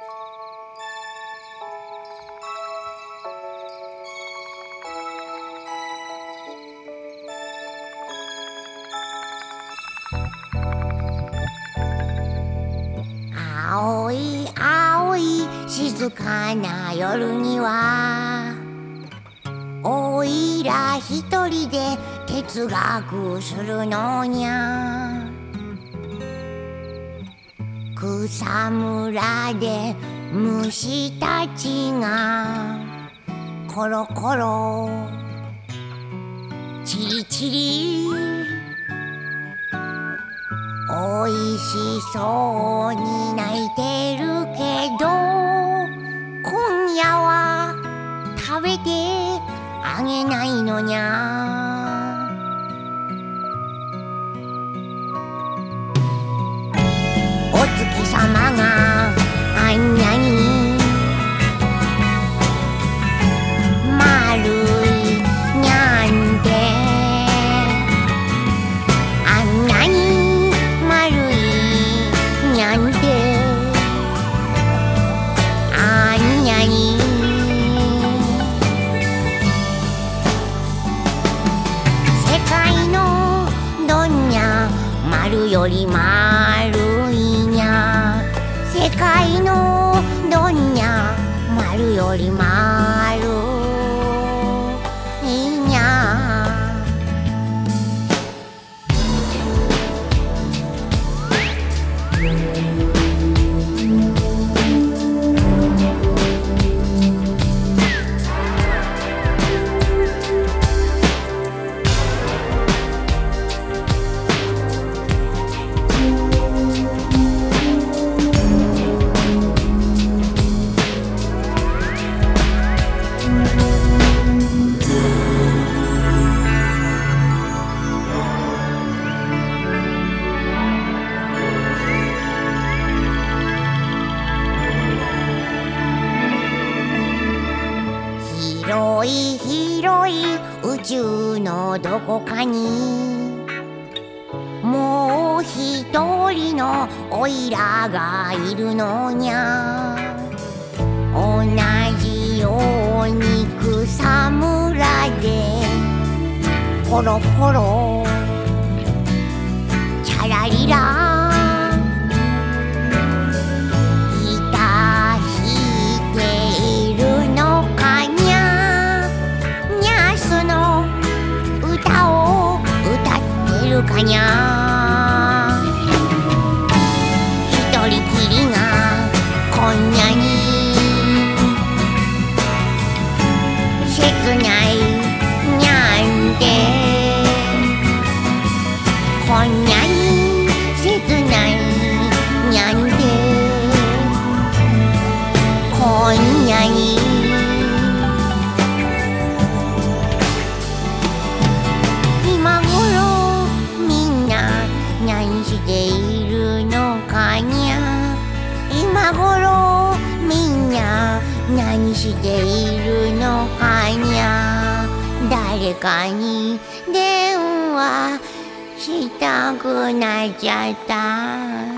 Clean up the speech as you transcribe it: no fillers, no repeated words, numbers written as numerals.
青い青い静かな夜にはおいら一人で哲学するのにゃ。草むらで虫たちがコロコロチリチリおいしそうに泣いてるけど今夜は食べてあげないのにゃ。お月さまがあんなに丸いにゃんてあんなに丸いにゃんてあんなに世界のどんにゃ丸より丸いにゃ。世界のどんにゃ丸より丸いにゃ。広い広い宇宙のどこかにもう一人のオイラがいるのにゃ。同じように草むらでポロポロチャラリラかにゃ。一人きりがこんなに切ないにゃんてこんなに切ないにゃんてこんなに今頃何しているのかにゃ。今頃みんな何しているのかにゃ。誰かに電話したくなっちゃった。